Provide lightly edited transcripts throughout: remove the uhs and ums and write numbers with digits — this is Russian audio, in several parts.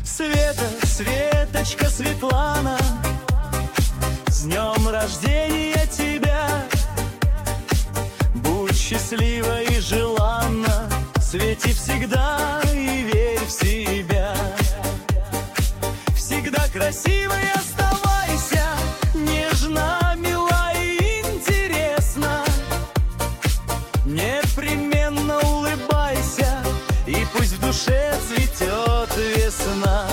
Света, Светочка, Светлана, с днем рождения тебя! Будь счастлива и желанна, свети всегда и верь в себя. Всегда красивой оставайся, нежна, мила и интересна. Непременно улыбайся, и пусть в душе цветет весна.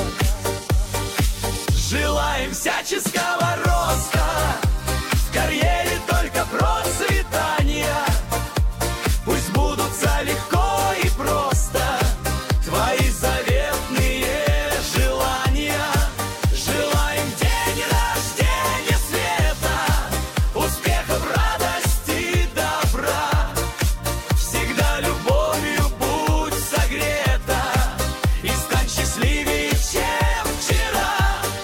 Желаем всяческого роста, в карьере только процветания. Пусть сбудутся легко и просто твои заветные желания. Желаем в день рождения света успехов, радости, добра. Всегда любовью будь согрета и стань счастливее, чем вчера.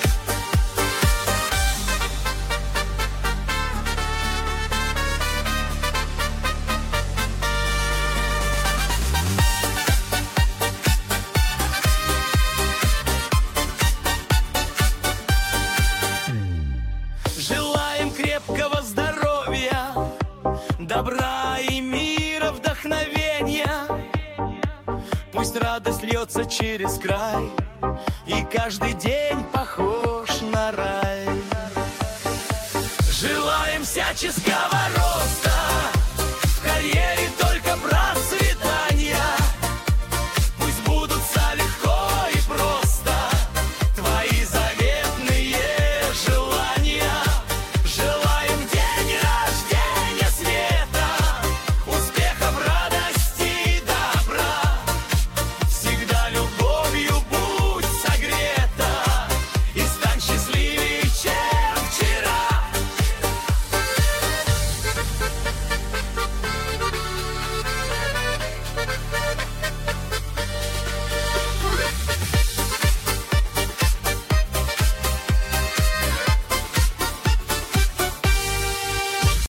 Желаем крепкого здоровья, добра и мира, вдохновения. Пусть радость льется через край, и каждый день похож на рай. Желаем всяческого